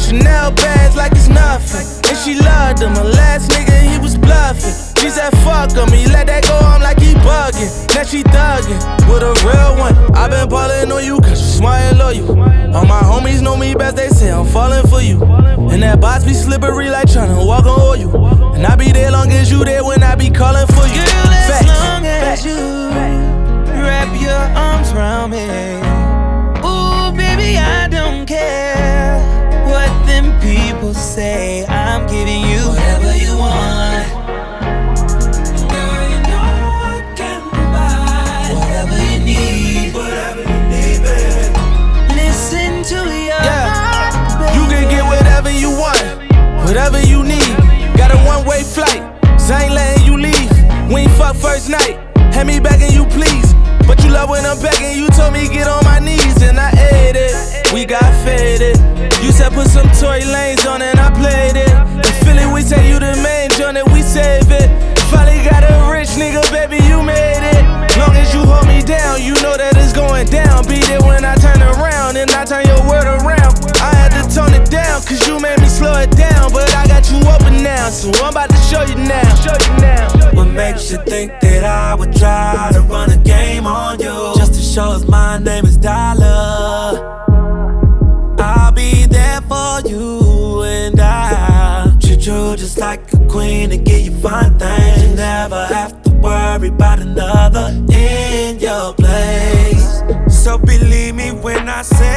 Chanel bags like it's nothing. And she loved him, her last nigga, he was bluffing. She said fuck him, he let that go, I'm like he bugging. Now she thugging with a real one. I been ballin' on you cause you smart and loyal. All my homies know me best, they say I'm falling for you. And that box be slippery like tryna walk on oil. And I be there long as you there when I be calling for you. Girl, as long as you wrap your arms around me. Ooh, baby, I don't care what them people say. I'm giving you whatever you want. Girl, you know I can provide whatever you need. Whatever you need, baby. Listen to your heart, baby. You can get whatever you want, whatever you need. Got a one-way flight, so I ain't letting you leave. We ain't fuck first night, had me begging you please. But you love when I'm begging, you told me get on my knees. And I ate it, we got faded. You said put some Tory Lanez on and I played it. In Philly we say you the main joint and we save it. Finally got a rich nigga, baby, you made it. Long as you hold me down, you know that it's going down. Beat it when I turn around and I turn your word around. I had to tone it down cause you made me slow it down. But I got you open now, so I'm about to show you now. What makes you think that I would try to run a game on you? Just to show us my name is Dollar. I'll be there for you and I'll treat you just like a queen and give you fine things. You never have to worry about another in your place. So believe me when I say